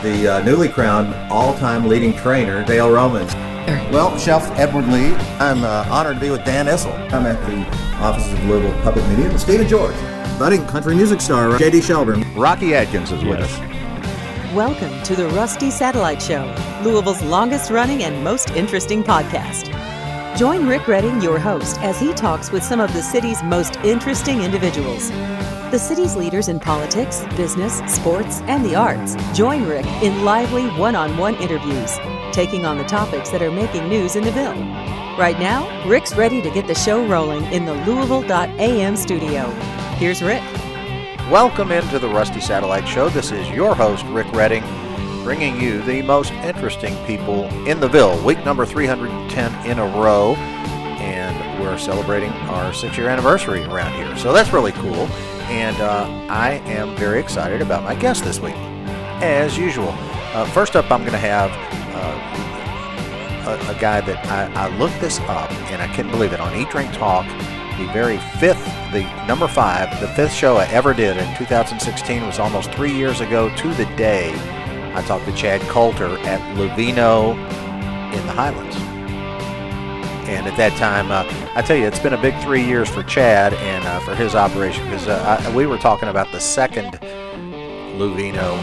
the newly crowned all-time leading trainer, Dale Romans. Well, Chef Edward Lee. I'm honored to be with Dan Issel. I'm at the offices of Louisville Public Media with Stephen George, budding country music star J.D. Shelburne. Rocky Adkins is with us. Welcome to the Rusty Satellite Show, Louisville's longest-running and most interesting podcast. Join Rick Redding, your host, as he talks with some of the city's most interesting individuals. The city's leaders in politics, business, sports, and the arts. Join Rick in lively one-on-one interviews, taking on the topics that are making news in the Ville. Right now, Rick's ready to get the show rolling in the Louisville.am studio. Here's Rick. Welcome into the Rusty Satellite Show. This is your host, Rick Redding, bringing you the most interesting people in the Ville. Week number 310 in a row, and we're celebrating our 6-year anniversary around here. So that's really cool, and I am very excited about my guest this week, as usual. First up, I'm going to have a guy that I looked this up, and I couldn't believe it, on Eat, Drink, Talk, number 5, the 5th show I ever did in 2016 was almost 3 years ago to the day. I talked to Chad Coulter at Lovino in the Highlands. And at that time, I tell you, it's been a big 3 years for Chad and for his operation, because we were talking about the second Lovino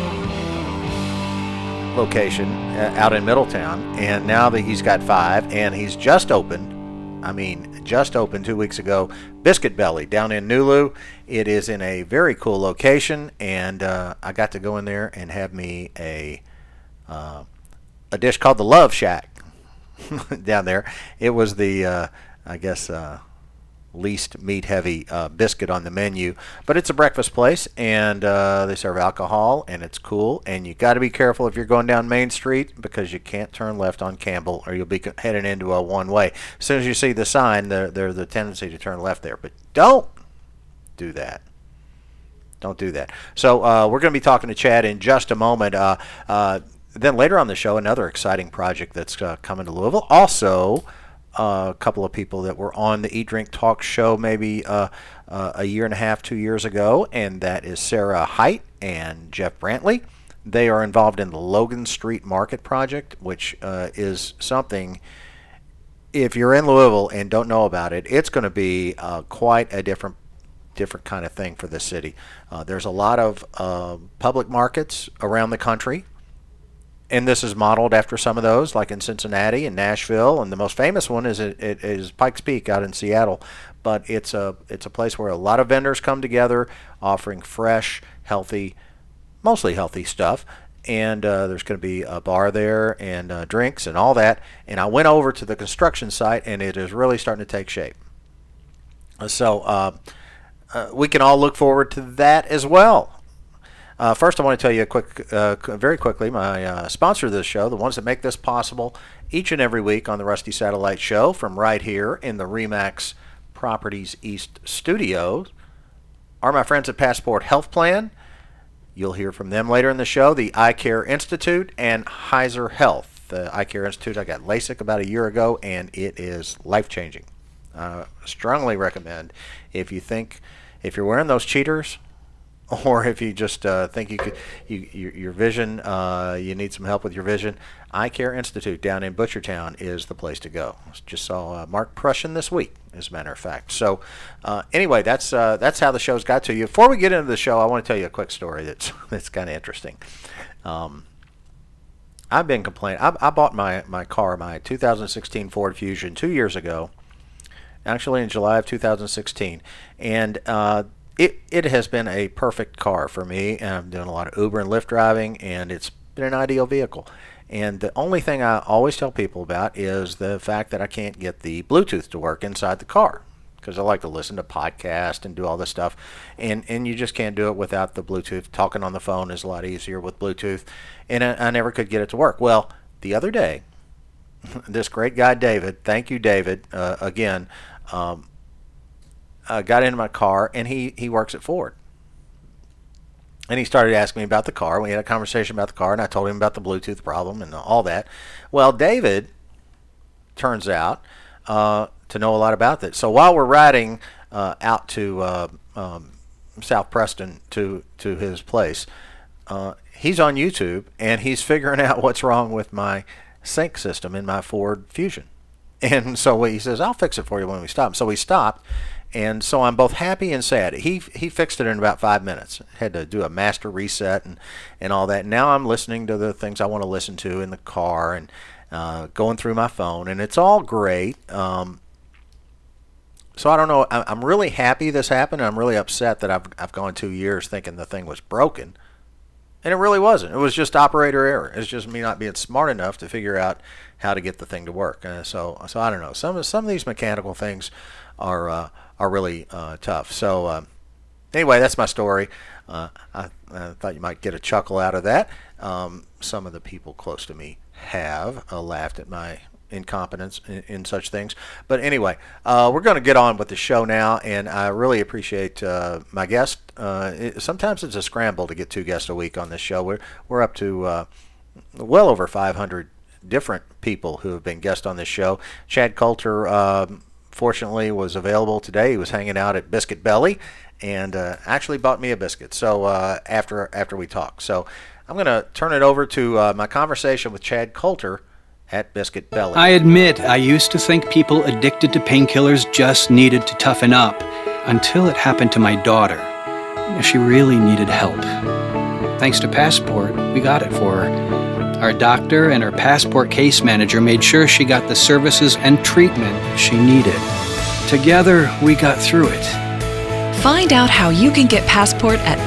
location out in Middletown, and now that he's got 5, and he's just opened 2 weeks ago, Biscuit Belly down in Nulu. It is in a very cool location, and I got to go in there and have me a dish called the Love Shack down there. It was the, least meat-heavy biscuit on the menu, but it's a breakfast place, and they serve alcohol, and it's cool, and you got to be careful if you're going down Main Street, because you can't turn left on Campbell, or you'll be heading into a one-way. As soon as you see the sign, there's the tendency to turn left there, but don't do that. Don't do that. So we're going to be talking to Chad in just a moment. Then later on the show, another exciting project that's coming to Louisville. Also, a couple of people that were on the Eat, Drink, Talk show maybe a year and a half, 2 years ago, and that is Sarah Height and Jeff Brantley. They are involved in the Logan Street Market project, which is something, if you're in Louisville and don't know about it, it's going to be quite a different kind of thing for the city. There's a lot of public markets around the country, and this is modeled after some of those, like in Cincinnati and Nashville, and the most famous one is Pikes Peak out in Seattle. But it's a place where a lot of vendors come together, offering fresh, healthy, mostly healthy stuff. And there's going to be a bar there and drinks and all that. And I went over to the construction site, and it is really starting to take shape. So we can all look forward to that as well. First, I want to tell you very quickly, my sponsor of this show, the ones that make this possible each and every week on the Rusty Satellite Show from right here in the RE/MAX Properties East studio, are my friends at Passport Health Plan. You'll hear from them later in the show. The Eye Care Institute and Heiser Health. The Eye Care Institute, I got LASIK about a year ago, and it is life-changing. Strongly recommend if you're wearing those cheaters, or if you just think your vision, you need some help with your vision, Eye Care Institute down in Butchertown is the place to go. Just saw Mark Prussian this week, as a matter of fact. So anyway, that's how the show's got to you. Before we get into the show, I want to tell you a quick story that's kind of interesting. I've been complaining. I bought my car, my 2016 Ford Fusion, 2 years ago, actually in July of 2016, and It has been a perfect car for me, and I'm doing a lot of Uber and Lyft driving, and it's been an ideal vehicle. And the only thing I always tell people about is the fact that I can't get the Bluetooth to work inside the car, because I like to listen to podcasts and do all this stuff, and you just can't do it without the Bluetooth. Talking on the phone is a lot easier with Bluetooth, and I never could get it to work. Well, the other day, this great guy David, thank you David, again, got into my car, and he works at Ford. And he started asking me about the car. We had a conversation about the car, and I told him about the Bluetooth problem and all that. Well, David turns out to know a lot about that. So while we're riding out to South Preston to his place, he's on YouTube, and he's figuring out what's wrong with my sync system in my Ford Fusion. And so he says, I'll fix it for you when we stop. So we stopped, and so I'm both happy and sad. He fixed it in about 5 minutes. Had to do a master reset and all that. Now I'm listening to the things I want to listen to in the car and going through my phone, and it's all great. So I don't know. I'm really happy this happened. I'm really upset that I've gone 2 years thinking the thing was broken, and it really wasn't. It was just operator error. It's just me not being smart enough to figure out how to get the thing to work. So I don't know. Some of these mechanical things are really tough. So anyway, that's my story. I thought you might get a chuckle out of that. Some of the people close to me have laughed at my incompetence in such things. But anyway, we're going to get on with the show now, and I really appreciate my guest. Sometimes it's a scramble to get 2 guests a week on this show. We're up to well over 500 different people who have been guests on this show. Chad Coulter, fortunately, was available today. He was hanging out at Biscuit Belly and actually bought me a biscuit. So after we talk, so I'm going to turn it over to my conversation with Chad Coulter at Biscuit Belly. I admit I used to think people addicted to painkillers just needed to toughen up, until it happened to my daughter. She really needed help. Thanks to Passport, we got it for her. Our doctor and our Passport case manager made sure she got the services and treatment she needed. Together, we got through it. Find out how you can get Passport at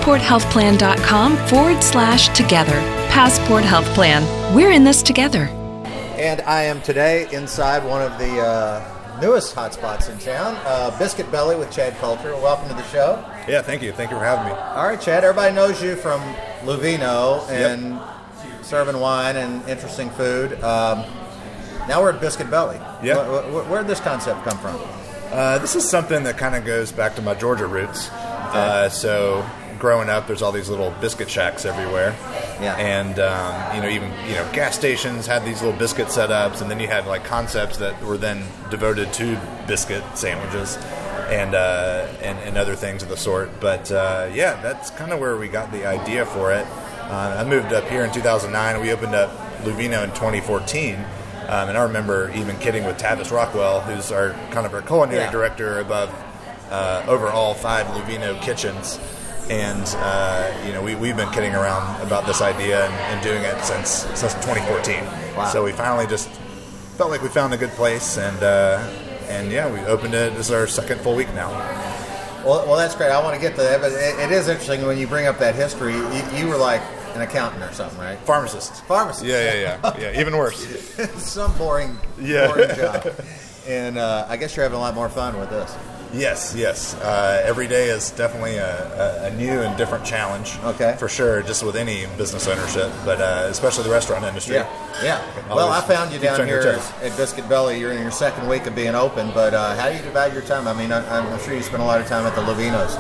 passporthealthplan.com/together. Passport Health Plan. We're in this together. And I am today inside one of the newest hotspots in town, Biscuit Belly with Chad Coulter. Welcome to the show. Yeah, thank you. Thank you for having me. All right, Chad, everybody knows you from Luvino and serving wine and interesting food. Now we're at Biscuit Belly. Yeah. Where did this concept come from? This is something that kind of goes back to my Georgia roots. Okay. So growing up, there's all these little biscuit shacks everywhere. Yeah. And, even gas stations had these little biscuit setups, and then you had, like, concepts that were then devoted to biscuit sandwiches and other things of the sort. But, that's kind of where we got the idea for it. I moved up here in 2009, and we opened up Luvino in 2014. And I remember even kidding with Tavis Rockwell, who's our culinary director above over all 5 Luvino kitchens. And, we've been kidding around about this idea and doing it since 2014. Wow. So we finally just felt like we found a good place, and we opened it. This is our second full week now. Well, that's great. I want to get to that, but it is interesting when you bring up that history. You were like an accountant or something, right? Pharmacist. Yeah, even worse. Some boring job. And I guess you're having a lot more fun with this. Yes. Every day is definitely a new and different challenge. Okay. For sure, just with any business ownership, but especially the restaurant industry. Yeah. Well, I found you down here at Biscuit Belly. You're in your second week of being open, but how do you divide your time? I mean, I'm sure you spend a lot of time at the Luvinos.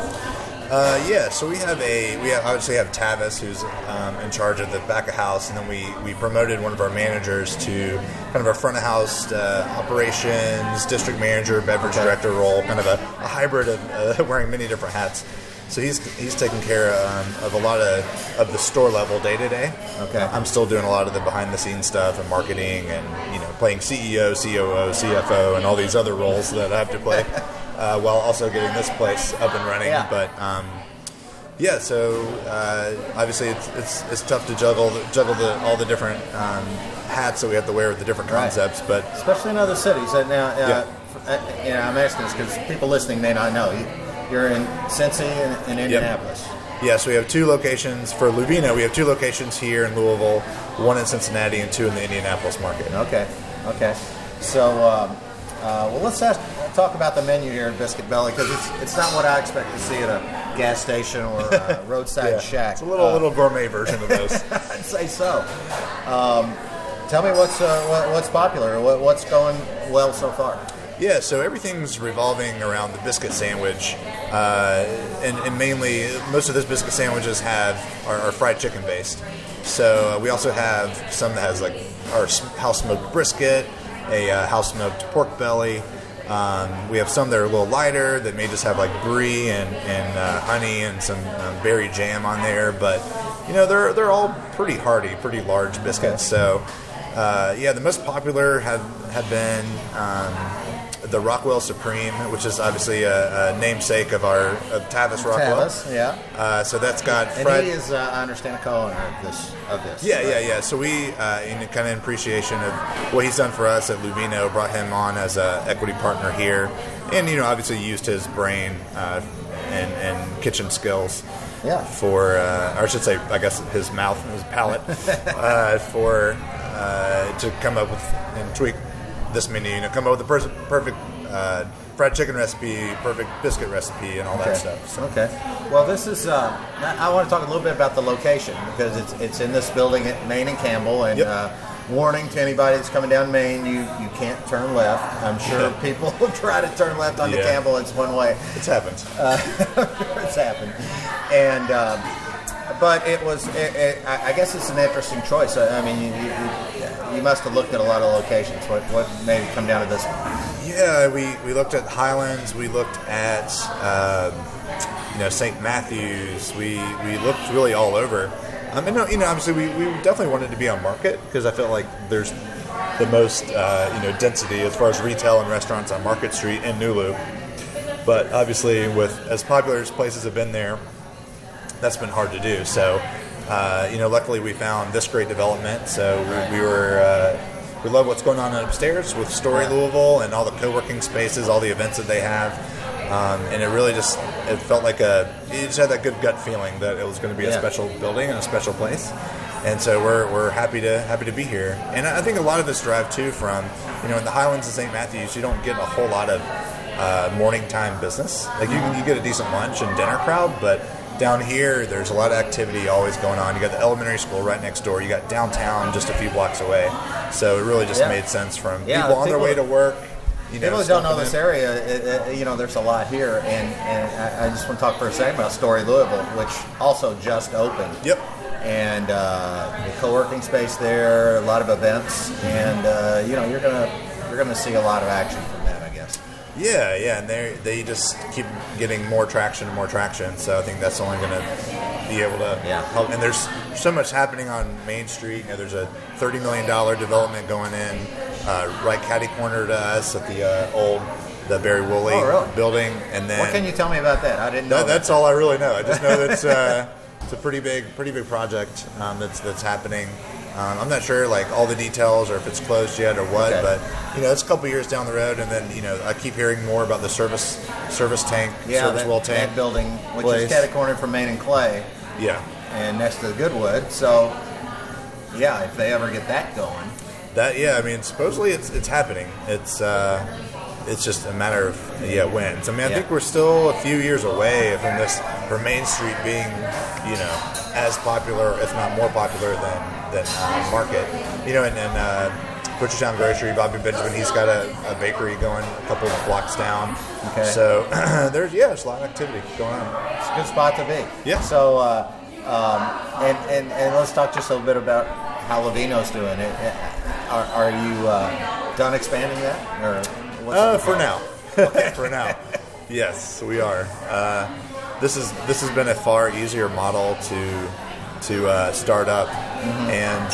So we obviously have Tavis, who's in charge of the back of house, and then we promoted one of our managers to kind of our front of house operations, district manager, beverage director role, kind of a hybrid of wearing many different hats. So he's taking care of a lot of the store level day to day. Okay. I'm still doing a lot of the behind the scenes stuff and marketing and playing CEO, COO, CFO, and all these other roles that I have to play. While also getting this place up and running. Yeah. But obviously it's tough to juggle all the different hats that we have to wear with the different concepts. But especially in other cities. Now, I'm asking this because people listening may not know. You're in Cincy and Indianapolis. Yeah, so we have 2 locations for Luvino. We have 2 locations here in Louisville, 1 in Cincinnati, and 2 in the Indianapolis market. Okay. So, let's talk about the menu here at Biscuit Belly, because it's not what I expect to see at a gas station or a roadside shack. It's a little gourmet version of those. I'd say so. Tell me what's popular, what's going well so far. Yeah, so everything's revolving around the biscuit sandwich, and mainly most of those biscuit sandwiches are fried chicken based. So we also have some that has like our house smoked brisket, a house smoked pork belly. We have some that are a little lighter that may just have like brie and honey and some berry jam on there. But they're all pretty hearty, pretty large biscuits. So, the most popular have been the Rockwell Supreme, which is obviously a namesake of Tavis Rockwell. Tavis, yeah. So that's got And Fred. he is, I understand, a co-owner of this. Yeah. So we, in appreciation of what he's done for us at Luvino, brought him on as an equity partner here, and obviously used his brain and kitchen skills. Yeah. For, or I should say, I guess his mouth and his palate, to come up with and tweak this menu. Come up with the perfect fried chicken recipe, perfect biscuit recipe, and all that stuff. So. Okay. Well, this is. I want to talk a little bit about the location because it's in this building at Main and Campbell. And warning to anybody that's coming down Main, you can't turn left. I'm sure people will try to turn left onto Campbell. It's one way. It's happened. It's happened. And but it was. I guess it's an interesting choice. I mean, you must have looked at a lot of locations. What made it come down to this one? Yeah, we looked at Highlands. We looked at St. Matthews. We looked really all over. Obviously we definitely wanted to be on Market because I felt like there's the most density as far as retail and restaurants on Market Street in Nulu. But obviously, with as popular as places have been there, that's been hard to do. So, luckily we found this great development. So we love what's going on upstairs with Story Louisville and all the co-working spaces, all the events that they have. And it really it felt like you just had that good gut feeling that it was going to be a special building and a special place. And so we're happy to be here. And I think a lot of this drive too from, in the Highlands and St. Matthews, you don't get a whole lot of morning time business. Like you get a decent lunch and dinner crowd, but down here there's a lot of activity always going on. You got the elementary school right next door. You got downtown just a few blocks away. So it really just made sense from people on their way to work. People who don't know this area, there's a lot here, and I just want to talk for a second about Story Louisville, which also just opened. Yep. And the co-working space there, a lot of events, and you're gonna see a lot of action from that, I guess. Yeah, and they just keep getting more traction and more traction. So I think that's only going to be able to help. And there's so much happening on Main Street. There's a $30 million development going in right catty corner to us at the Barry Woolley building. And then what can you tell me about that? I didn't know. That's all I really know. I just know that it's a pretty big project that's happening. I'm not sure all the details or if it's closed yet or what, but it's a couple years down the road, and then I keep hearing more about the service tank, service well tank that building, which is catty-cornered from Main and Clay, and next to the Goodwood. So if they ever get that going, supposedly it's happening. It's just a matter of when. So I think we're still a few years away from Main Street being as popular, if not more popular than Market. And Butchertown Grocery, Bobby Benjamin, he's got a bakery going a couple of blocks down. Okay. So there's a lot of activity going on. It's a good spot to be. Yeah. So and let's talk just a little bit about how Luvino's doing it. Are you done expanding that, or for now? Okay, for now. Yes, we are. This has been a far easier model to start up, and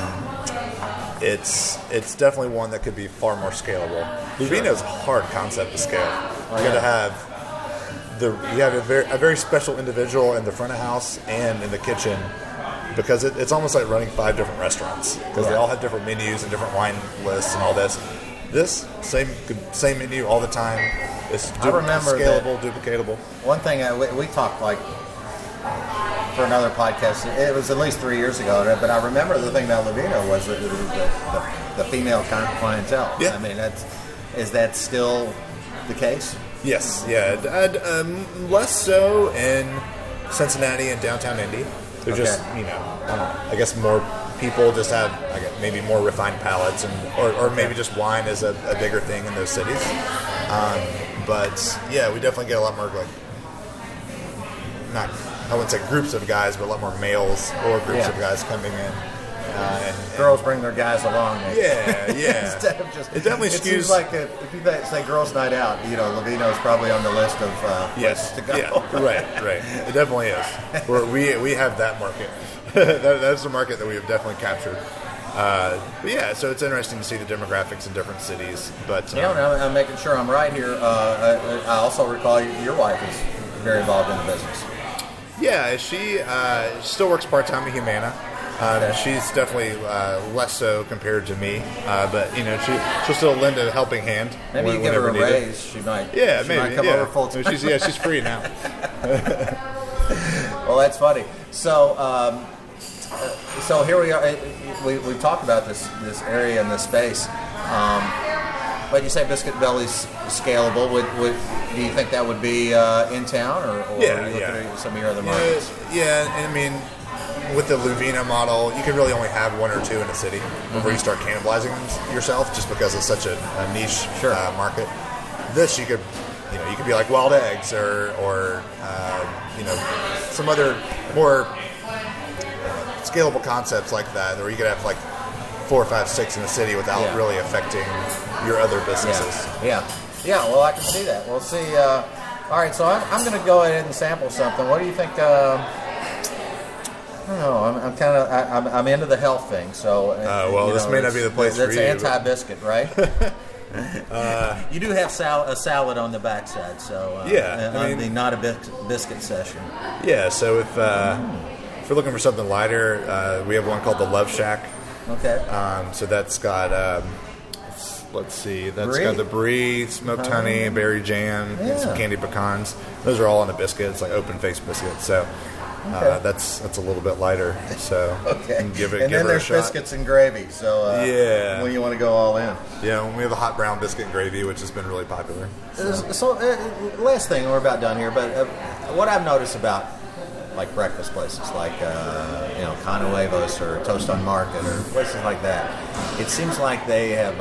it's definitely one that could be far more scalable. Luvino's a hard concept to scale. You got to have a very special individual in the front of house and in the kitchen, because it's almost like running 5 different restaurants because they all have different menus and different wine lists and all this. This same menu all the time. It's scalable, duplicatable. One thing we talked for another podcast. It was at least 3 years ago, but I remember the thing about Luvino was the female clientele. Yeah. I mean, is that still the case? Yes. Yeah. Less so in Cincinnati and downtown Indy. They're just I guess more people just have maybe more refined palates, or maybe just wine is a bigger thing in those cities. But we definitely get a lot more I wouldn't say groups of guys, but a lot more males or groups of guys coming in. Girls bring their guys along. Yeah. Instead of just, it definitely it skews. seems like if you say girls' night out, Lavino's probably on the list of places to go. Yeah, right. It definitely is. We have that market. That's the market that we have definitely captured. But yeah, so it's interesting to see the demographics in different cities. But I'm making sure I'm right here. I also recall your wife is very involved in the business. Yeah, she still works part-time at Humana. She's definitely less so compared to me, but she'll still lend a helping hand. Maybe you give her a raise. She might. Yeah, maybe. Might come over full time. She's free now. Well, that's funny. So here we are. We've talked about this area and this space. But you say Biscuit Belly's scalable. Do you think that would be in town, or are you looking at some of your other markets? Yeah, I mean, with the Luvina model, you can really only have one or two in a city before you start cannibalizing yourself, just because it's such a niche market. This you could be like Wild Eggs or some other more scalable concepts like that, where you could have like 4, 5, 6 in the city without really affecting your other businesses. Yeah. Well, I can see that. We'll see. All right, so I'm going to go ahead and sample something. What do you think? I don't know. I'm into the health thing. So this may not be the place for you. That's anti-biscuit, right? You do have a salad on the backside, so not a biscuit session. Yeah. So if you're looking for something lighter, we have one called the Love Shack. Okay. So that's got, let's see, got the brie, smoked honey, berry jam, and some candied pecans. Those are all on a biscuit. It's like open-faced biscuit. So that's a little bit lighter. So give then there's biscuits and gravy. So when you want to go all in. Yeah, we have a hot brown biscuit and gravy, which has been really popular. So last thing, we're about done here, but what I've noticed about like breakfast places like Cano Huevos or Toast on Market or places like that, it seems like they have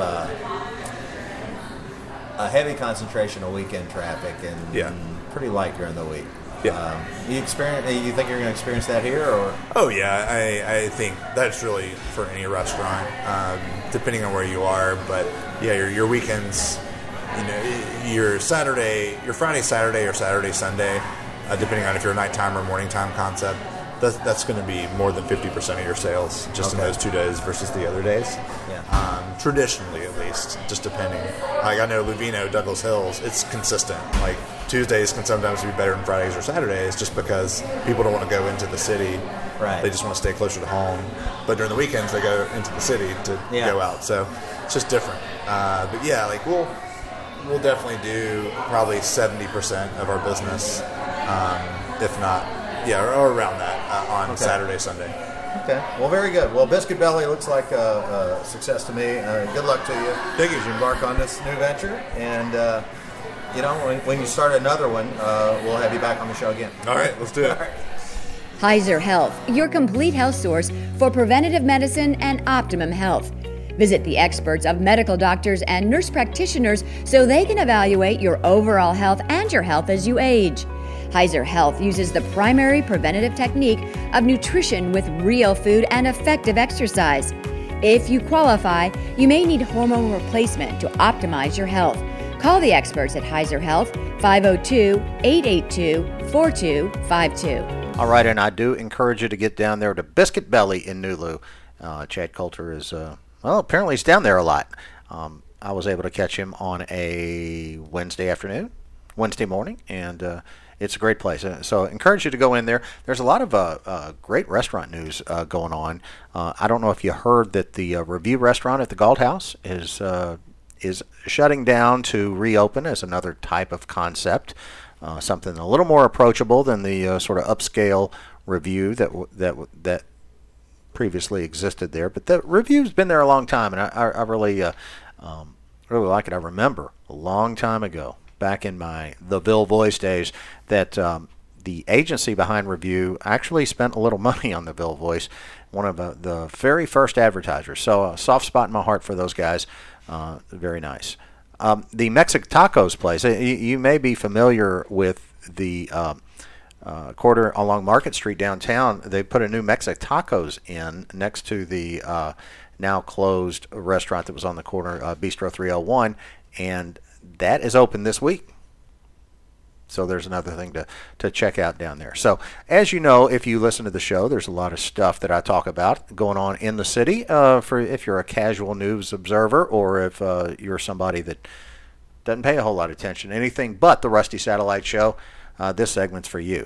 a heavy concentration of weekend traffic and pretty light during the week. Yeah. You think you're going to experience that here, or? Oh yeah, I think that's really for any restaurant, depending on where you are. But yeah, your weekends, your Friday, Saturday, or Saturday, Sunday. Depending on if you're a nighttime or morning time concept, that's going to be more than 50% of your sales just in those 2 days versus the other days. Yeah. Traditionally, at least, just depending. Like I know Luvino, Douglas Hills, it's consistent. Like Tuesdays can sometimes be better than Fridays or Saturdays, just because people don't want to go into the city. Right. They just want to stay closer to home. But during the weekends, they go into the city to go out. So it's just different. But yeah, like we'll definitely do probably 70% of our business. If not, or around that on Saturday, Sunday. Okay. Well, very good. Well, Biscuit Belly looks like a success to me. Good luck to you. Thank you. As you embark on this new venture. And, when you start another one, we'll have you back on the show again. All right. Let's do it. All right. Heiser Health, your complete health source for preventative medicine and optimum health. Visit the experts of medical doctors and nurse practitioners so they can evaluate your overall health and your health as you age. Heiser Health uses the primary preventative technique of nutrition with real food and effective exercise. If you qualify, you may need hormone replacement to optimize your health. Call the experts at Heiser Health, 502-882-4252. All right, and I do encourage you to get down there to Biscuit Belly in Nulu. Chad Coulter is, apparently he's down there a lot. I was able to catch him on a Wednesday morning, and it's a great place. So I encourage you to go in there. There's a lot of great restaurant news going on. I don't know if you heard that the Review restaurant at the Galt House is shutting down to reopen as another type of concept, something a little more approachable than the sort of upscale Review that previously existed there. But the Review's been there a long time, and I really like it. I remember a long time ago, back in the Ville Voice days, that the agency behind Review actually spent a little money on the Ville Voice, one of the very first advertisers. So a soft spot in my heart for those guys. Very nice. The Mexican Tacos place, you may be familiar with the quarter along Market Street downtown, they put a new Mexitacos in next to the now closed restaurant that was on the corner, Bistro 301, and that is open this week. So there's another thing to check out down there. So as you know, if you listen to the show, there's a lot of stuff that I talk about going on in the city. For if you're a casual news observer, or if you're somebody that doesn't pay a whole lot of attention to anything but the Rusty Satellite Show, this segment's for you.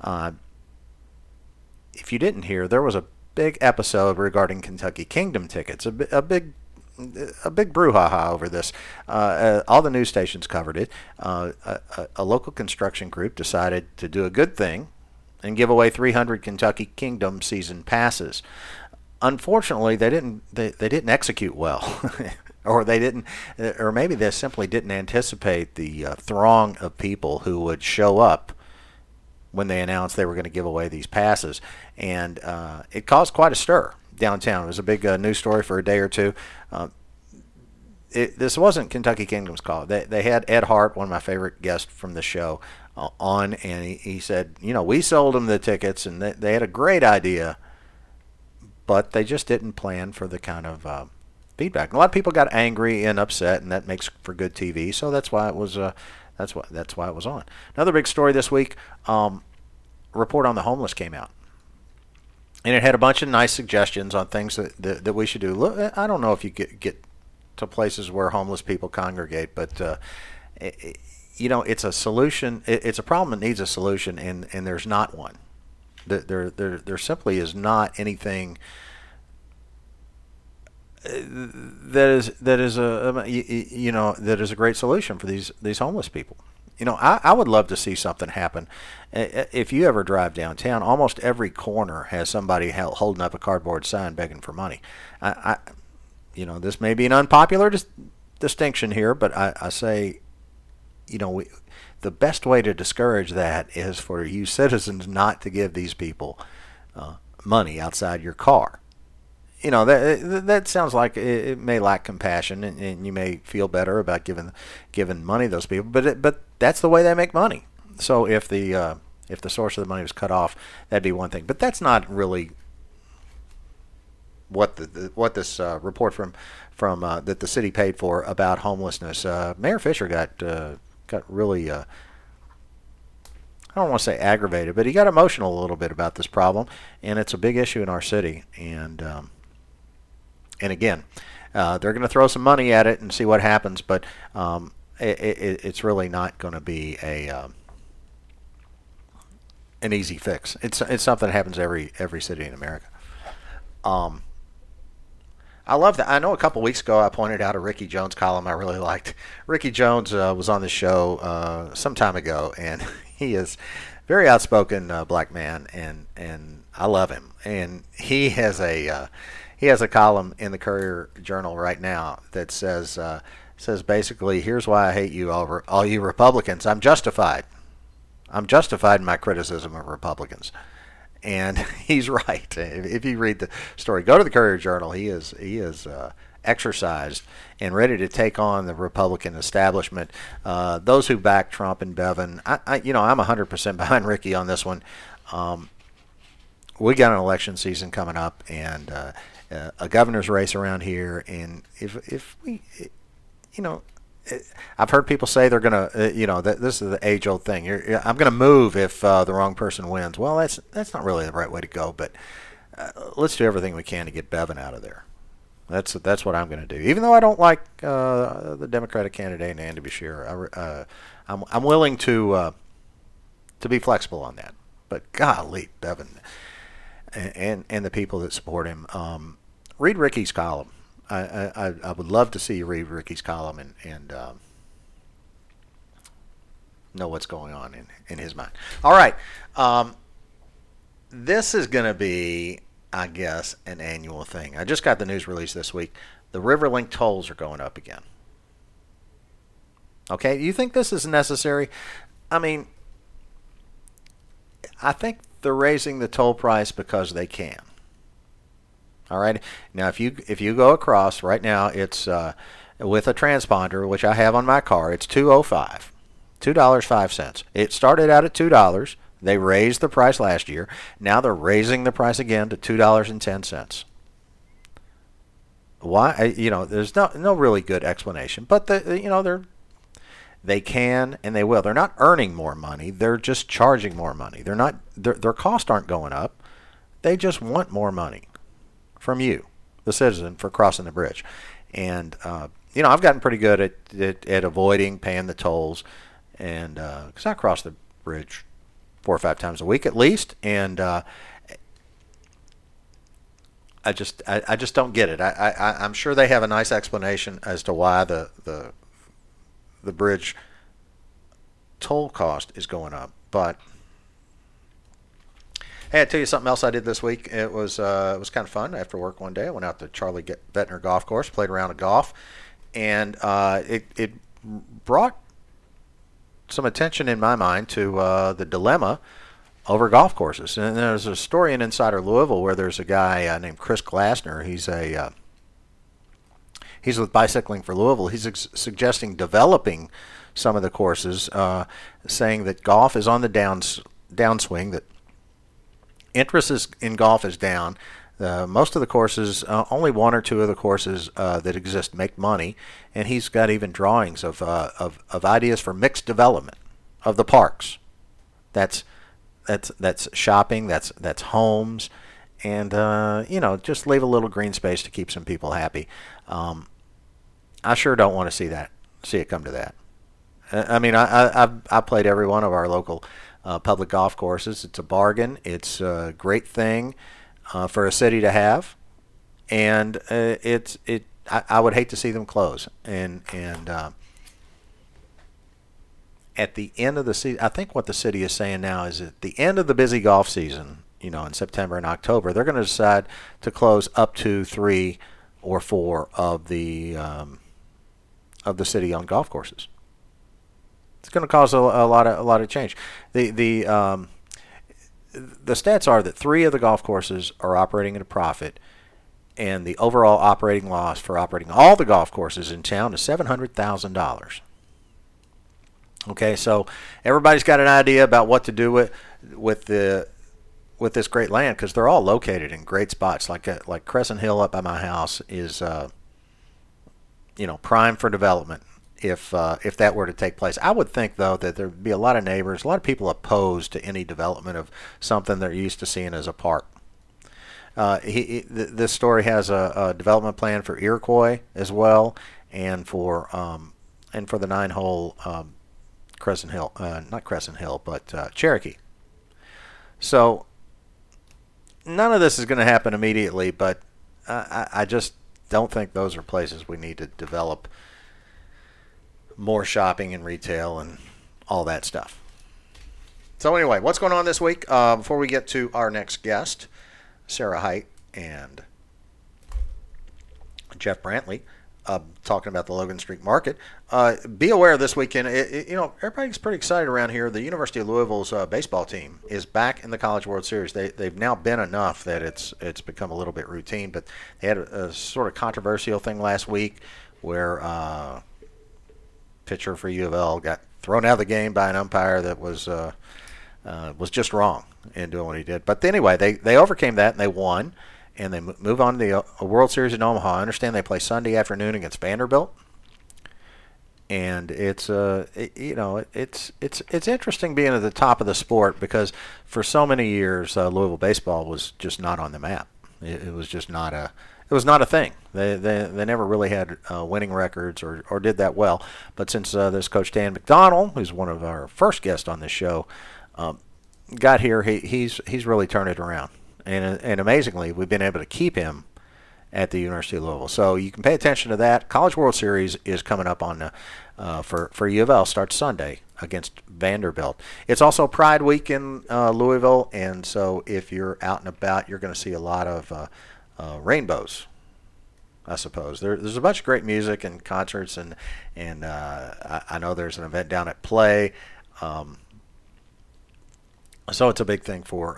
If you didn't hear, there was a big episode regarding Kentucky Kingdom tickets. A big brouhaha over this. All the news stations covered it. A local construction group decided to do a good thing and give away 300 Kentucky Kingdom season passes. Unfortunately, they didn't execute well, or maybe they simply didn't anticipate the throng of people who would show up when they announced they were going to give away these passes, and it caused quite a stir downtown. It was a big news story for a day or two. This wasn't Kentucky Kingdom's call. They had Ed Hart, one of my favorite guests from the show, on, and he said, we sold them the tickets, and they had a great idea, but they just didn't plan for the kind of feedback. And a lot of people got angry and upset, and that makes for good TV. So that's why it was. That's why it was on. Another big story this week. Report on the Homeless came out. And it had a bunch of nice suggestions on things that we should do. Look, I don't know if you get to places where homeless people congregate, but it's a solution. It's a problem that needs a solution, and there's not one. There simply is not anything that is a great solution for these homeless people. I would love to see something happen. If you ever drive downtown, almost every corner has somebody holding up a cardboard sign begging for money. This may be an unpopular distinction here, but I say, the best way to discourage that is for you citizens not to give these people money outside your car. That sounds like it may lack compassion, and you may feel better about giving money to those people, but that's the way they make money. So if the source of the money was cut off, that'd be one thing. But that's not really what this report from that the city paid for about homelessness. Mayor Fisher got really I don't want to say aggravated, but he got emotional a little bit about this problem, and it's a big issue in our city. And again, they're going to throw some money at it and see what happens, but it's really not going to be an easy fix. It's something that happens every city in America. I love that. I know a couple weeks ago I pointed out a Ricky Jones column I really liked. Ricky Jones was on the show some time ago, and he is a very outspoken black man, and I love him. And he has a column in the Courier-Journal right now that says basically, here's why I hate you, all you Republicans. I'm justified in my criticism of Republicans. And he's right. If you read the story, go to the Courier-Journal. He is exercised and ready to take on the Republican establishment. Those who back Trump and Bevin, I'm 100% behind Ricky on this one. We got an election season coming up, and a governor's race around here, and if we, I've heard people say they're going to, that this is the age-old thing. I'm going to move if the wrong person wins. Well, that's not really the right way to go, but let's do everything we can to get Bevin out of there. That's what I'm going to do. Even though I don't like the Democratic candidate, Andy Beshear, I'm willing to be flexible on that. But golly, Bevin and the people that support him. Read Ricky's column. I would love to see you read Ricky's column and know what's going on in his mind. All right. This is going to be, I guess, an annual thing. I just got the news release this week. The Riverlink tolls are going up again. Okay, you think this is necessary? I mean, I think they're raising the toll price because they can. All right. Now, if you go across right now, it's with a transponder, which I have on my car. It's $2.05, $2.05. It started out at $2. They raised the price last year. Now they're raising the price again to $2.10. Why? There's no really good explanation, but they can and they will. They're not earning more money. They're just charging more money. They're not. Their costs aren't going up. They just want more money from you, the citizen, for crossing the bridge. And I've gotten pretty good at avoiding paying the tolls, and because I cross the bridge 4 or 5 times a week at least, and I just don't get it. I'm sure they have a nice explanation as to why the bridge toll cost is going up, but hey, I'll tell you something else I did this week. It was kind of fun. After work one day, I went out to Charlie Vettner Golf Course, played a round of golf, and it brought some attention in my mind to the dilemma over golf courses. And there's a story in Insider Louisville where there's a guy named Chris Glassner. He's with Bicycling for Louisville. He's suggesting developing some of the courses, saying that golf is on the downswing, that interest in golf is down. Most of the courses, only 1 or 2 of the courses that exist make money, and he's got even drawings of ideas for mixed development of the parks. That's shopping, that's homes, and just leave a little green space to keep some people happy. I sure don't want to see it come to that. I played every one of our local public golf courses. It's a bargain. It's a great thing for a city to have, and I would hate to see them close. And at the end of the season, I think what the city is saying now is at the end of the busy golf season, in September and October, they're going to decide to close up to 3 or 4 of the city-owned golf courses. It's going to cause a lot of change. The stats are that 3 of the golf courses are operating at a profit, and the overall operating loss for operating all the golf courses in town is $700,000. Okay, so everybody's got an idea about what to do with this great land, because they're all located in great spots. Like Crescent Hill up by my house is prime for development if that were to take place. I would think, though, that there'd be a lot of neighbors, a lot of people opposed to any development of something they're used to seeing as a park. This story has a development plan for Iroquois as well, and for the 9-hole Crescent Hill, not Crescent Hill, but Cherokee. So none of this is going to happen immediately, but I just don't think those are places we need to develop more shopping and retail and all that stuff. So anyway, what's going on this week? Before we get to our next guest, Sarah Height and Jeff Brantley, talking about the Logan Street Market. Be aware this weekend, everybody's pretty excited around here. The University of Louisville's baseball team is back in the College World Series. They've now been enough that it's become a little bit routine, but they had a sort of controversial thing last week where pitcher for U of L got thrown out of the game by an umpire that was just wrong in doing what he did. But anyway, they overcame that and they won. And they move on to the World Series in Omaha. I understand they play Sunday afternoon against Vanderbilt, and it's interesting being at the top of the sport, because for so many years Louisville baseball was just not on the map. It was just not a thing. They never really had winning records or did that well. But since this coach Dan McDonnell, who's one of our first guests on this show, got here, he's really turned it around. And amazingly, we've been able to keep him at the University of Louisville. So you can pay attention to that. College World Series is coming up on for U of L. Starts Sunday against Vanderbilt. It's also Pride Week in Louisville, and so if you're out and about, you're going to see a lot of rainbows, I suppose. There's a bunch of great music and concerts, and I know there's an event down at Play. So it's a big thing for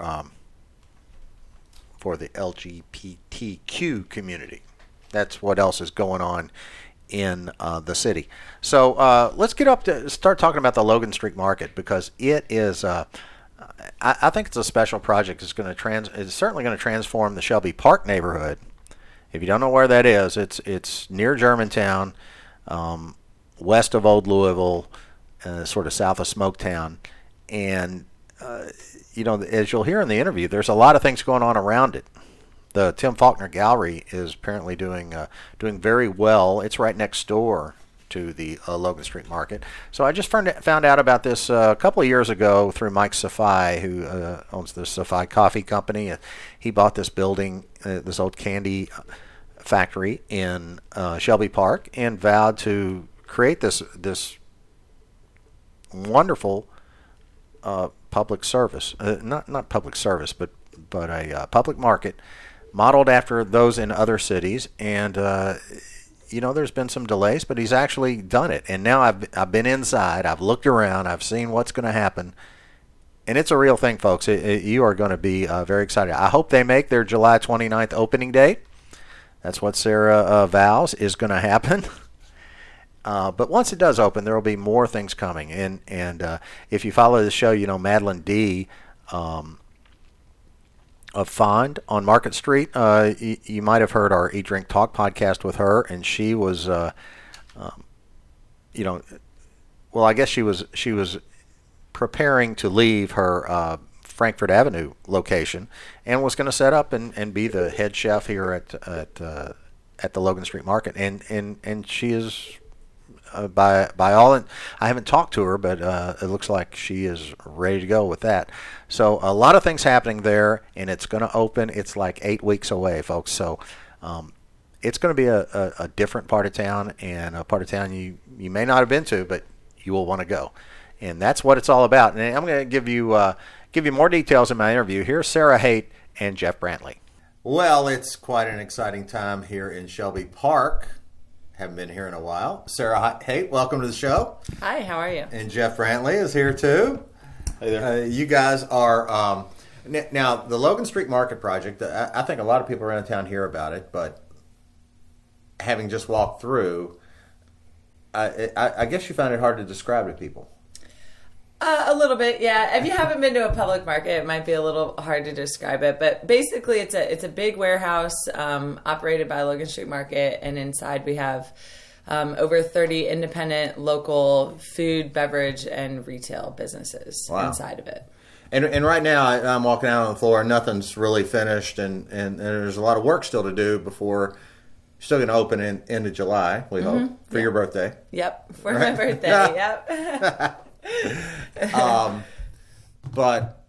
the LGBTQ community. That's what else is going on in the city. So let's get up to start talking about the Logan Street Market, because it is I think it's a special project. It's certainly going to transform the Shelby Park neighborhood. If you don't know where that is, it's near Germantown, west of Old Louisville, sort of south of Smoketown. And, as you'll hear in the interview, there's a lot of things going on around it. The Tim Faulkner Gallery is apparently doing very well. It's right next door to the Logan Street Market. So I just found out about this a couple of years ago through Mike Safai, who owns the Safai Coffee Company. He bought this building, this old candy factory in Shelby Park, and vowed to create this wonderful public service, not public service, but a public market modeled after those in other cities. And there's been some delays, but he's actually done it. And now I've been inside, I've looked around, I've seen what's going to happen, and it's a real thing, folks. You are going to be very excited. I hope they make their July 29th opening date. That's what Sarah vows is going to happen. But once it does open, there will be more things coming. And if you follow the show, Madeline D. Of Fond on Market Street. You might have heard our Eat, Drink, Talk podcast with her, and she was, I guess she was preparing to leave her Frankfort Avenue location and was going to set up and be the head chef here at the Logan Street Market, and she is. By all, I haven't talked to her, but it looks like she is ready to go with that. So a lot of things happening there, and it's going to open. It's like 8 weeks away, folks. So it's going to be a different part of town, and a part of town you may not have been to, but you will want to go. And that's what it's all about. And I'm going to give you more details in my interview. Here's Sarah Haight and Jeff Brantley. Well, it's quite an exciting time here in Shelby Park. Haven't been here in a while. Sarah Haight, welcome to the show. Hi, how are you? And Jeff Brantley is here too. Hey there. You guys are now the Logan Street Market project. I think a lot of people around town hear about it, but having just walked through, I guess you found it hard to describe to people. A little bit, yeah. If you haven't been to a public market, it might be a little hard to describe it. But basically, it's a big warehouse operated by Logan Street Market, and inside we have over 30 independent local food, beverage, and retail businesses inside of it. And right now, I'm walking out on the floor, and nothing's really finished, and there's a lot of work still to do before. Still going to open in end of July, we hope, for your birthday. Yep, for my birthday. Yep. But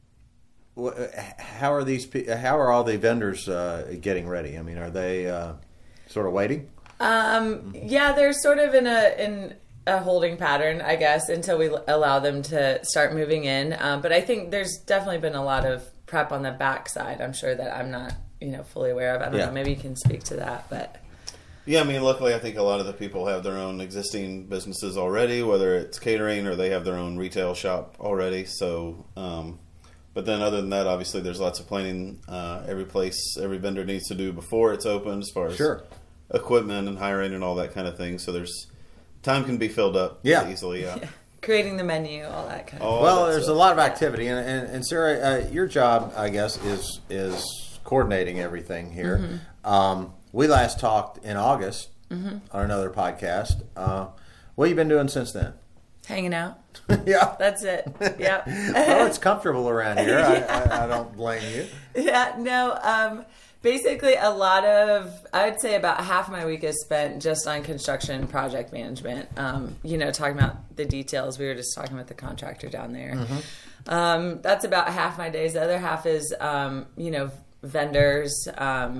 how are all the vendors getting ready? I mean, are they sort of waiting? Yeah, they're sort of in a holding pattern, I guess, until we allow them to start moving in. But I think there's definitely been a lot of prep on the backside. I'm sure that I'm not, fully aware of. I don't know. Maybe you can speak to that, but. Yeah, I mean, luckily, I think a lot of the people have their own existing businesses already, whether it's catering or they have their own retail shop already. So, but then other than that, obviously, there's lots of planning every vendor needs to do before it's open as far as equipment and hiring and all that kind of thing. So time can be filled up easily. Yeah. Creating the menu, all that kind of Well, there's stuff. A lot of activity. And Sarah, your job, I guess, is coordinating everything here. Mm-hmm. We last talked in August on another podcast. What have you been doing since then? Hanging out. Yeah. That's it. Yeah. Well, it's comfortable around here. I don't blame you. Yeah, no. Basically, I'd say about half of my week is spent just on construction project management. Talking about the details. We were just talking with the contractor down there. Mm-hmm. That's about half my days. The other half is, vendors,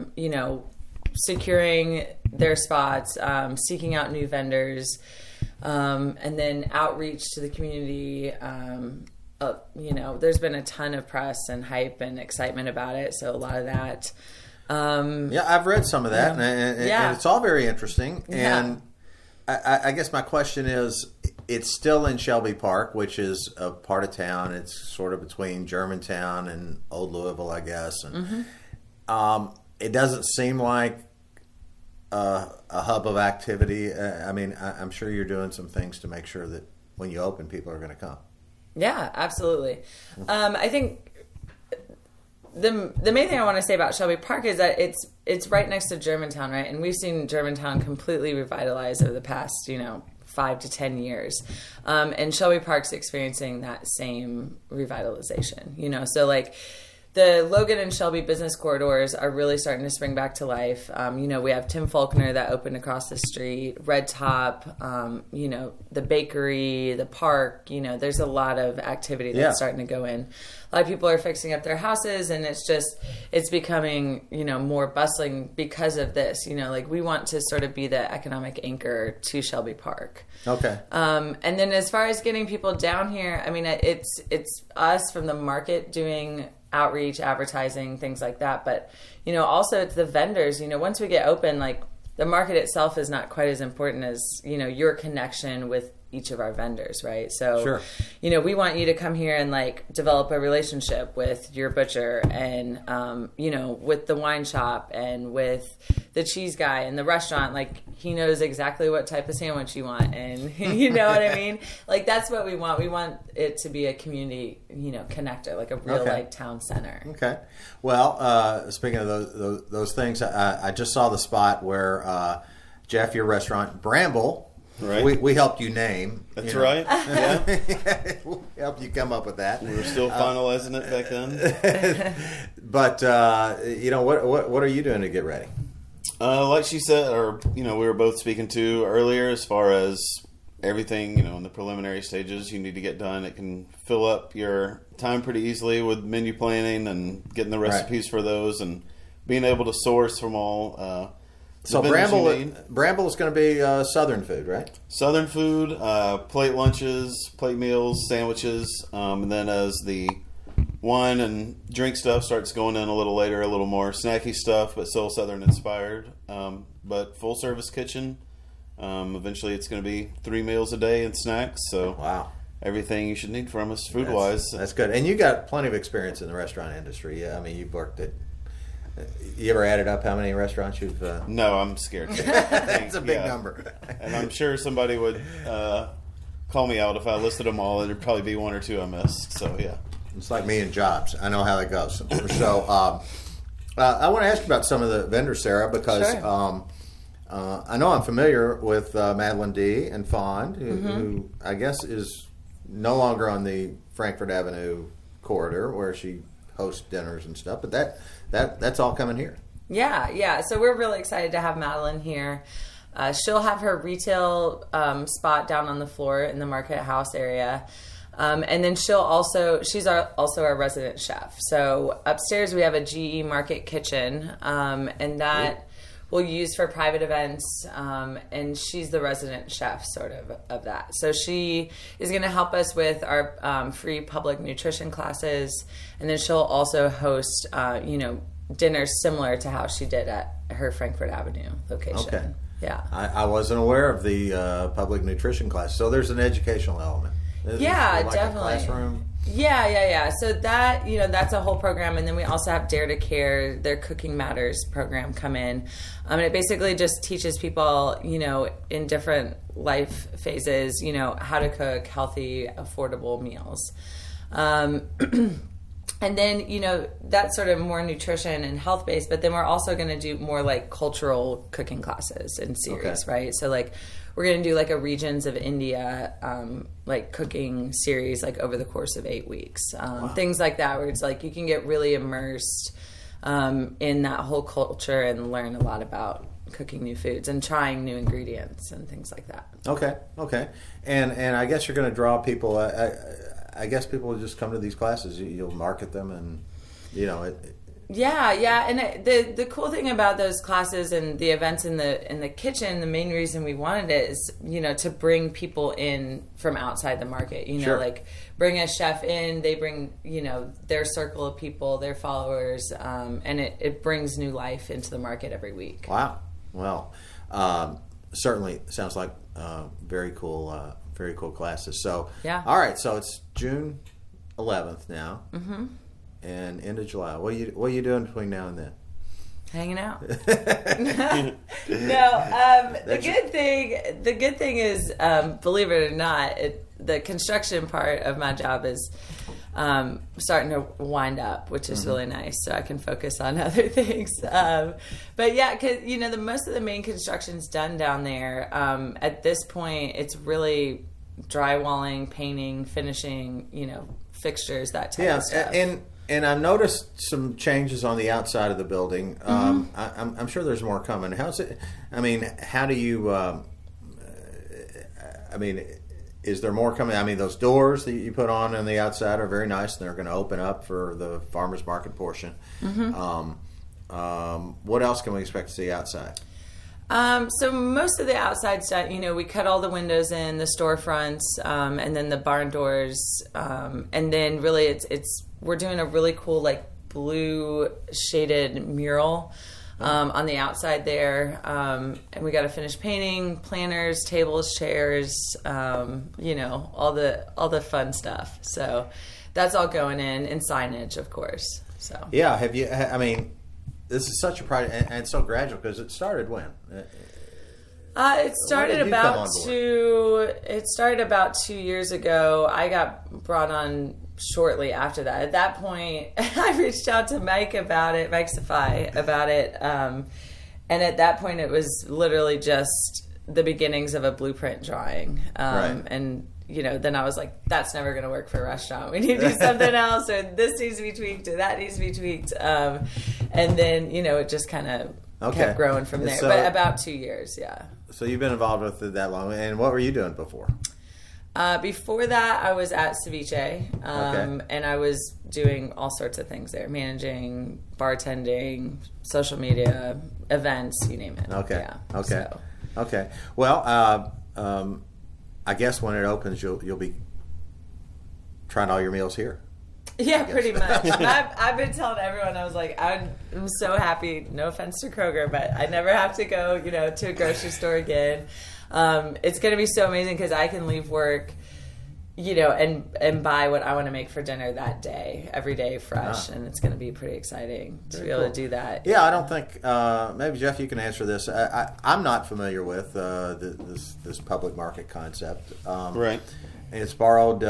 securing their spots, seeking out new vendors, and then outreach to the community. There's been a ton of press and hype and excitement about it, so a lot of that. I've read some of that, and it's all very interesting. And I guess my question is, it's still in Shelby Park, which is a part of town. It's sort of between Germantown and Old Louisville, I guess. And it doesn't seem like a hub of activity. I'm sure you're doing some things to make sure that when you open, people are going to come. Yeah, absolutely. I think the main thing I want to say about Shelby Park is that it's right next to Germantown, right? And we've seen Germantown completely revitalized over the past, 5 to 10 years. And Shelby Park's experiencing that same revitalization, so like the Logan and Shelby business corridors are really starting to spring back to life. We have Tim Faulkner that opened across the street, Red Top, the bakery, the park, there's a lot of activity that's starting to go in. A lot of people are fixing up their houses, and it's becoming, more bustling because of this. Like we want to sort of be the economic anchor to Shelby Park. Okay. And then as far as getting people down here, I mean, it's us from the market doing outreach, advertising, things like that. But, also it's the vendors, once we get open, like the market itself is not quite as important as, your connection with each of our vendors, right? So, sure. We want you to come here and like develop a relationship with your butcher and, with the wine shop and with the cheese guy and the restaurant. Like he knows exactly what type of sandwich you want. And you know what I mean? Like that's what we want. We want it to be a community, connector, like a real like town center. Okay. Well, speaking of those things, I just saw the spot where, Jeff, your restaurant, Bramble, right. we helped you name. That's right. Yeah. We helped you come up with that. We were still finalizing it back then. But, what are you doing to get ready? Like she said, or, we were both speaking to earlier, as far as everything, in the preliminary stages you need to get done. It can fill up your time pretty easily with menu planning and getting the recipes for those and being able to source from all so Bramble is going to be Southern food, right? Southern food, plate lunches, plate meals, sandwiches, and then as the wine and drink stuff starts going in a little later, a little more snacky stuff, but still Southern inspired. But full service kitchen. Eventually it's going to be 3 meals a day and snacks. So wow. Everything you should need from us food wise. That's good. And you got plenty of experience in the restaurant industry. Yeah, I mean, you've worked at. You ever added up how many restaurants you've? No, I'm scared. That's a big number. And I'm sure somebody would call me out if I listed them all. There'd probably be 1 or 2 I missed. So yeah, it's like me and jobs. I know how that goes. So I want to ask you about some of the vendors, Sarah, because sure. I know I'm familiar with Madeline D. and Fond, who I guess is no longer on the Frankfort Avenue corridor where she hosts dinners and stuff, but that's all coming here. Yeah. So we're really excited to have Madeline here. She'll have her retail spot down on the floor in the Market House area. And then she's also our resident chef. So upstairs we have a GE Market kitchen, and that we'll use for private events. And she's the resident chef sort of that. So she is going to help us with our free public nutrition classes. And then she'll also host, dinners similar to how she did at her Frankfort Avenue location. Okay. Yeah. I wasn't aware of the public nutrition class. So there's an educational element. Yeah, like definitely. A classroom? Yeah. So that, that's a whole program. And then we also have Dare to Care, their Cooking Matters program come in. And it basically just teaches people, in different life phases, how to cook healthy, affordable meals. And then, that's sort of more nutrition and health based, but then we're also going to do more like cultural cooking classes and series, right? So like we're going to do like a Regions of India, like cooking series, like over the course of 8 weeks, things like that, where it's like you can get really immersed in that whole culture and learn a lot about cooking new foods and trying new ingredients and things like that. Okay. And I guess you're going to draw people. I guess people will just come to these classes. You'll market them, and Yeah, and the cool thing about those classes and the events in the kitchen, the main reason we wanted it is to bring people in from outside the market. Sure. Like bring a chef in, they bring their circle of people, their followers, and it brings new life into the market every week. Wow. Well, certainly sounds like very cool. Very cool classes. So, yeah. All right. So it's June 11th now, mm-hmm. and end of July. What are you doing between now and then? Hanging out. The good thing is, believe it or not, the construction part of my job is starting to wind up, which is really nice, so I can focus on other things. But yeah, because most of the main construction's done down there. At this point, it's really drywalling, painting, finishing, fixtures, that type of stuff. And I've noticed some changes on the outside of the building. I'm sure there's more coming. How's it? I mean, how do you? Is there more coming? I mean, those doors that you put on the outside are very nice, and they're going to open up for the farmers market portion. What else can we expect to see outside? So most of the outside stuff, we cut all the windows in, the storefronts, and then the barn doors, and then really we're doing a really cool blue shaded mural on the outside there, and we got to finish painting, planters, tables, chairs, all the fun stuff. So that's all going in, and signage, of course. So yeah, have you? I mean, this is such a project, and it's so gradual because it started when. It started about 2 years ago. I got brought on shortly after that. At that point, I reached out to Mike Safai about it. And at that point, it was literally just the beginnings of a blueprint drawing. Right. And, then I was like, that's never going to work for a restaurant. We need to do something else, or this needs to be tweaked, or that needs to be tweaked. And then, it just kind of kept growing from there. But about 2 years, yeah. So you've been involved with it that long. And what were you doing before? Before that, I was at Ceviche, and I was doing all sorts of things there, managing, bartending, social media, events, you name it. Okay. Yeah. Okay. Well, I guess when it opens, you'll be trying all your meals here. Yeah, pretty much. I've been telling everyone, I was like, I'm so happy, no offense to Kroger, but I never have to go, to a grocery store again. It's going to be so amazing because I can leave work, and buy what I want to make for dinner that day, every day fresh, and it's going to be pretty exciting to be able to do that. Yeah, I don't think maybe Jeff, you can answer this. I'm not familiar with this public market concept. Right, it's borrowed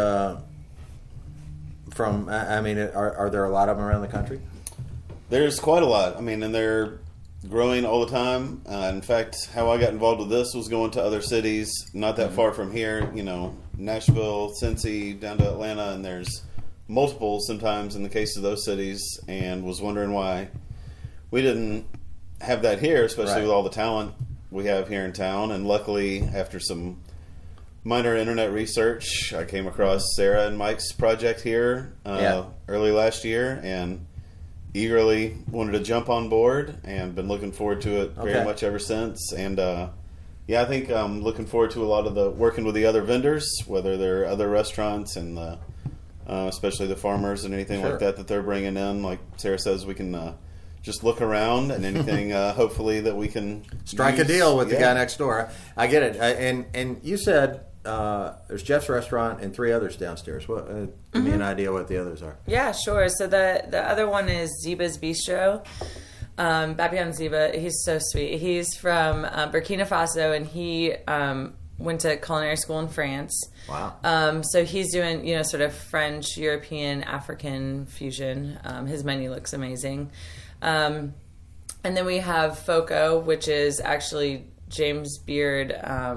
from. I mean, are there a lot of them around the country? There's quite a lot. I mean, and they're growing all the time. In fact, how I got involved with this was going to other cities not that far from here, Nashville, Cincy, down to Atlanta, and there's multiple sometimes in the case of those cities, and was wondering why we didn't have that here, especially with all the talent we have here in town. And luckily, after some minor internet research, I came across Sarah and Mike's project here early last year, and eagerly wanted to jump on board, and been looking forward to it very much ever since. And I think I'm looking forward to a lot of the working with the other vendors, whether they're other restaurants and especially the farmers and anything like that they're bringing in. Like Sarah says, we can just look around, and anything hopefully that we can strike a deal with the guy next door. I get it. And you said there's Jeff's restaurant and 3 others downstairs. What? Give me an idea what the others are. Yeah, sure. So the other one is Ziba's Bistro. Bapian Ziba, he's so sweet. He's from Burkina Faso, and he went to culinary school in France. Wow. So he's doing, sort of French, European, African fusion. His menu looks amazing. And then we have Foco, which is actually James Beard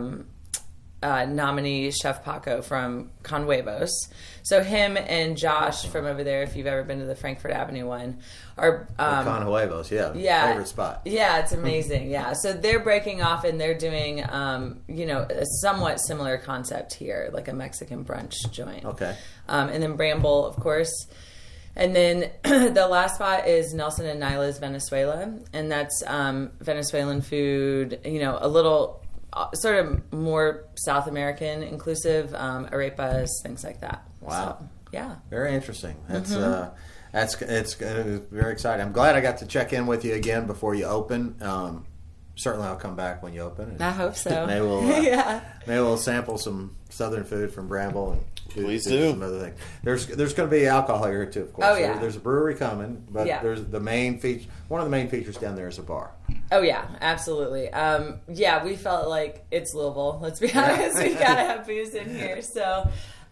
nominee Chef Paco from Con Huevos. So him and Josh from over there, if you've ever been to the Frankfurt Avenue one, are Con Huevos, favorite spot. Yeah, it's amazing. Yeah, so they're breaking off, and they're doing a somewhat similar concept here, like a Mexican brunch joint. Okay. And then Bramble, of course. And then the last spot is Nelson and Nyla's Venezuela, and that's Venezuelan food, a little sort of more South American inclusive, arepas, things like that. Wow. So, yeah. Very interesting. It's very exciting. I'm glad I got to check in with you again before you open. Certainly I'll come back when you open. I hope so. Maybe we'll sample some Southern food from Bramble. Please do. Some other things. There's going to be alcohol here too, of course. Oh, yeah. There's a brewery coming, but Yeah. there's the main feature. One of the main features down there is a bar. Oh yeah, absolutely. We felt like it's Louisville. Let's be honest, we gotta have booze in here. So,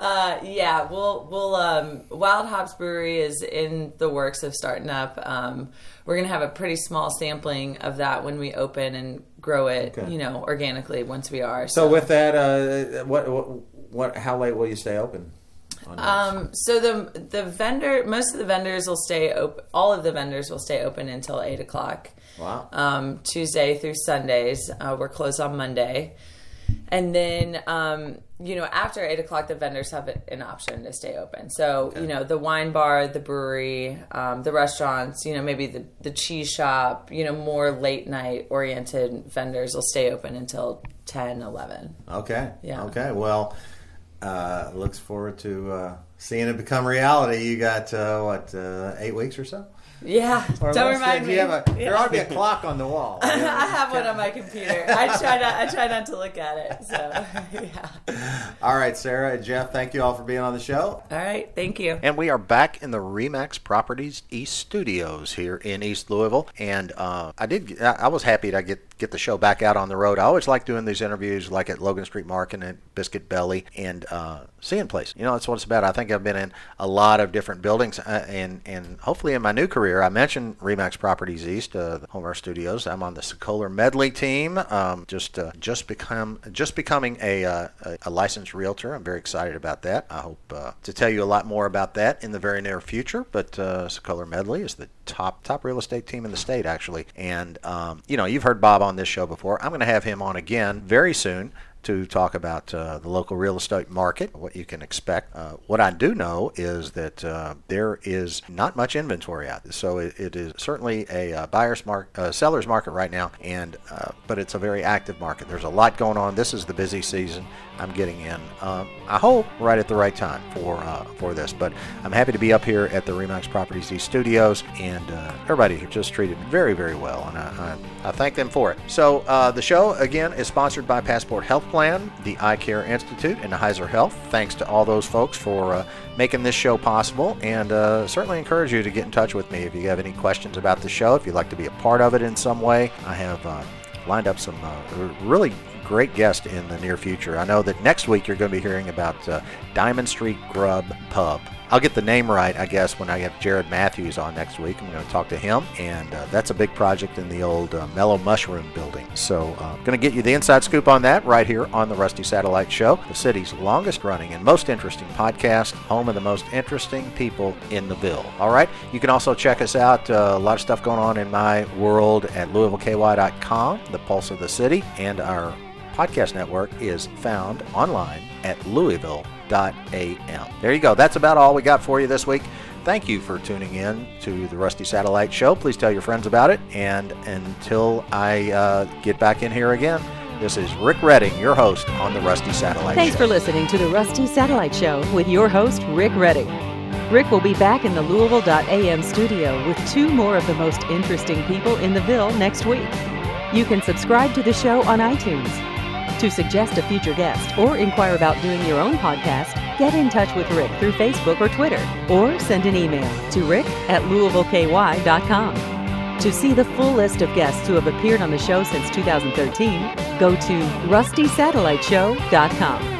we'll Wild Hops Brewery is in the works of starting up. We're gonna have a pretty small sampling of that when we open and grow it, organically once we are. So with that, what? How late will you stay open? So the vendor, most of the vendors will stay open. All of the vendors will stay open until 8:00. Wow. Tuesday through Sundays. We're closed on Monday. And then, after 8:00, the vendors have an option to stay open. So, the wine bar, the brewery, the restaurants, maybe the cheese shop, more late night oriented vendors will stay open until 10, 11. Okay. Yeah. Okay. Well, looks forward to seeing it become reality. You got 8 weeks or so? Yeah, don't remind me. There ought to be a clock on the wall. I have one on my computer. I try not to look at it. So, yeah. All right, Sarah and Jeff, thank you all for being on the show. All right, thank you. And we are back in the RE/MAX Properties East Studios here in East Louisville. And I was happy to get the show back out on the road. I always like doing these interviews, like at Logan Street Market and Biscuit Belly, and seeing places. That's what it's about. I think I've been in a lot of different buildings, and hopefully in my new career, I mentioned RE/MAX Properties East, the home of our studios. I'm on the Sokoler Medley team, just becoming a licensed realtor. I'm very excited about that. I hope to tell you a lot more about that in the very near future. But Sokoler Medley is the top real estate team in the state, actually. And you've heard Bob on this show before. I'm going to have him on again very soon to talk about the local real estate market, what you can expect. What I do know is that there is not much inventory out there, so it is certainly a seller's market right now, but it's a very active market. There's a lot going on. This is the busy season. I'm getting in, I hope, right at the right time for this. But I'm happy to be up here at the RE/MAX Properties East Studios, and everybody here just treated me very, very well, and I thank them for it. So the show, again, is sponsored by Passport Health Plan, the Eye Care Institute, and Heiser Health. Thanks to all those folks for making this show possible, and certainly encourage you to get in touch with me if you have any questions about the show, if you'd like to be a part of it in some way. I have lined up some really great guests in the near future. I know that next week you're going to be hearing about Diamond Street Grub Pub. I'll get the name right, I guess, when I have Jared Matthews on next week. I'm going to talk to him, and that's a big project in the old Mellow Mushroom building. So I'm going to get you the inside scoop on that right here on the Rusty Satellite Show, the city's longest running and most interesting podcast, home of the most interesting people in the Ville. All right? You can also check us out. A lot of stuff going on in my world at LouisvilleKY.com, the pulse of the city, and our podcast network is found online at Louisville.am. There you go. That's about all we got for you this week. Thank you for tuning in to the Rusty Satellite Show. Please tell your friends about it. And until I get back in here again, this is Rick Redding, your host on the Rusty Satellite Show. Thanks for listening to the Rusty Satellite Show with your host, Rick Redding. Rick will be back in the Louisville.am studio with 2 more of the most interesting people in the Ville next week. You can subscribe to the show on iTunes. To suggest a future guest or inquire about doing your own podcast, get in touch with Rick through Facebook or Twitter, or send an email to rick@LouisvilleKY.com. To see the full list of guests who have appeared on the show since 2013, go to RustySatelliteShow.com.